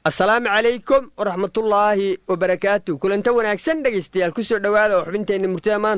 السلام عليكم ورحمة الله وبركاته. كلنت wanaagsan dhageystayaal ku soo dhawaada xubinteena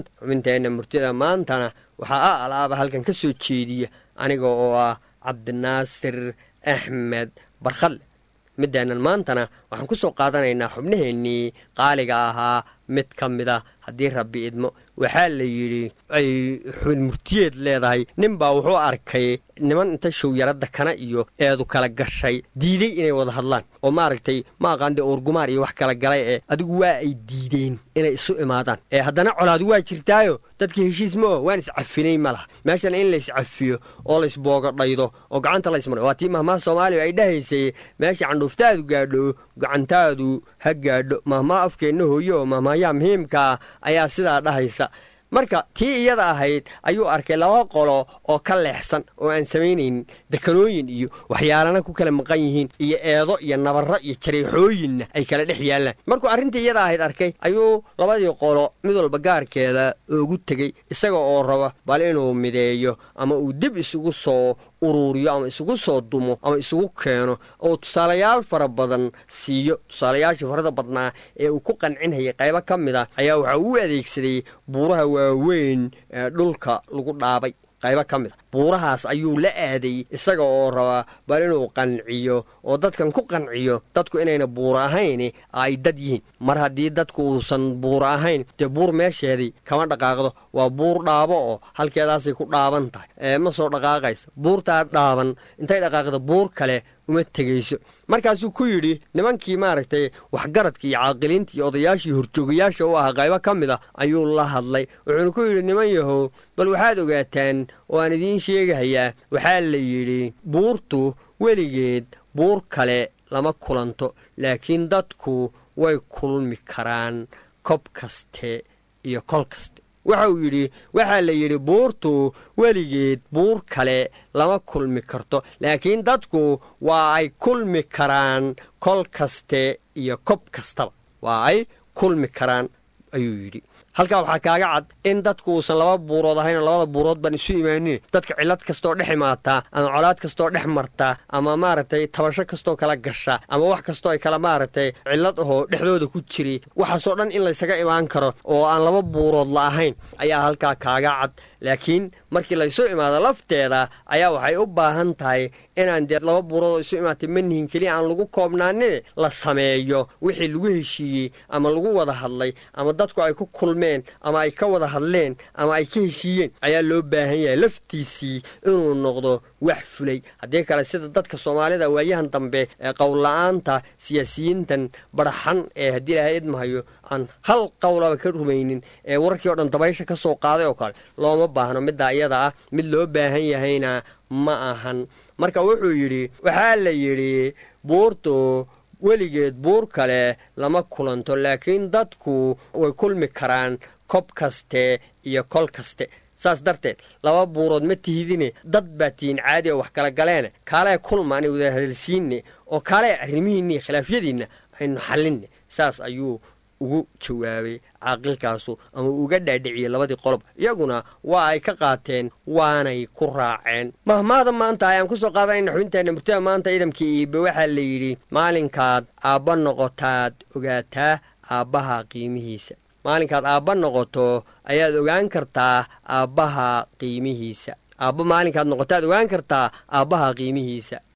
murtida maanta waxa alaaba halkan ka soo jeediya aniga oo ah Cabdinaasir Axmed Barkhad. midaanan maantana waxaan ku soo qaadanaynaa xubnaheennii qaaliga ahaa mid ka mid ah haddii rabbi idmo. waxaa la yidhi ay xubin murtiyeed leedahay ninbaa wuxuu arkay niman inta show yarada kana iyo eedu kala gashay diiday inay wada hadlaan oo maaragtay ma aqaande urgumaar iyo wax kala galay ee adigu waa ay diideen inay isu imaadaan haddana colaad waa jirtaayo dadkii heshiis ma waan iscafinay malaha meeshan in la iscafiyo oo la isbooga dhaydo oo gacanta la ismaro waa tii mahmaa Soomaaliya ay dhahaysay meesha candhuuftaadu gaadho gacantaadu ha gaadho mahmaa afkeena hooyo mahmaayaa muhiimka ayaa sidaa dhahaysa. marka tii iyada ahayd ayuu arkay laba qolo oo ka leexsan oo aan sameeynin dekanooyin iyo waxyaalana ku kala maqan yihiin iyo eedo iyo nabarro iyo jareexooyin ay kala dhex yaalaan. markuu arintii iyada ahayd arkay ayuu labadii qolo mid walba gaarkeeda ugu tagay isaga oo raba bal inuu mideeyo ama uu dib isugu soo ururiyo ama isugu soo dumo ama isugu keeno oo tusaalayaal fara badan siiyo. tusaalayaasha farada badnaa ee uu ku qancinayay qaybo ka mid ah ayaa waxa uu adeegsaday buuraha waaweyn ee dhulka lagu dhaabay qaybo ka mid ah. buurahaas ayuu la aaday isaga oo raba bal inuu qanciyo oo dadkan ku qanciyo dadku inayna buura ahayn ay dad yihiin. mar haddii dadku uusan buura ahayn dee buur meesheedii kama dhaqaaqdo waa buur dhaabo oo halkeedaasay ku dhaaban tahay ma soo dhaqaaqayso. buurtaa dhaaban intay dhaqaaqdo buur kale uma tegayso. markaasuu ku yidhi nimankii maaragtay waxgaradka iyo caaqiliinta iyo odayaashii horjoogayaasha u ahaa qaybo ka mid ah ayuu la hadlay wuxuuna ku yidhi niman yahow bal waxaad ogaataan oo aan idiin sheegahayaa waxaa la yidhi buurtu weligeed buur kale lama kulanto laakiin dadku way kulmi karaan kob kaste iyo kol kaste. waxa uu yidhi waxaa la yidhi buurtu weligeed buur kale lama kulmi karto laakiin dadku waa ay kulmi karaan kol kaste iyo kob kastaba waa ay kulmi karaan ayuu yidhi. halkaa waxaa kaaga cad in dadku uusan laba buurood ahayn oo labada buurood baan isu imaanin. dadka cillad kastoo dhex imaataa ama colaad kastoo dhex martaa ama maaragtay tabasho kastoo kala gasha ama wax kastoo ay kala maaragtay cillad ahoo dhexdooda ku jiri waxaasoo dhan in laysaga imaan karo oo aan laba buurood la ahayn ayaa halkaa kaaga cad. laakiin markii laysu imaado lafteeda ayaa waxay u baahan tahay inaan dee laba buurood oo isu imaatay manihin keliya aan lagu koobnaanin la sameeyo wixii lagu heshiiyey ama lagu wada hadlay ama dadku ay ku kulmeen ama ay ka wada hadleen ama ay ka heshiiyeen ayaa loo baahan yahay laftiisii inuu noqdo wax fulay. haddii kale sida dadka Soomaalida waayahan dambe ee qowlla'aanta siyaasiyiintan baraxan ee haddii ilaahay idmahayo aan hal qowlaba ka rumaynin ee warkii oo dhan dabaysha ka soo qaaday oo kale looma baahno. middaa iyada ah mid loo baahan yahayna ma ahan. marka wuxuu yidhi waxaa la yidhi buurtu weligeed buur kale lama kulanto laakiin dadku way kulmi karaan kob kaste iyo kol kaste. saas darteed laba buurood ma tihidine dad baa tihiin caadi oo wax kala galeene kaalee kulmaani wada hadalsiinne oo kaalee arrimihiinni khilaafyadiinna aynu xallinne. saas ayuu ugu jawaabay caaqilkaasu ama uga dhaadhiciyay labadii qolob iyaguna waa ay ka qaateen waanay ku raaceen. mahmaada maanta ayaan ku soo qaadanayna xubinteena murtida maanta idamkii iibe waxaa la yidhi maalinkaad aabba noqotaad ogaataa aabbaha qiimihiisa. maalinkaad aabba noqoto ayaad ogaan kartaa aabbaha qiimihiisa. aabba maalinkaad noqotaad ogaan kartaa aabbaha qiimihiisa.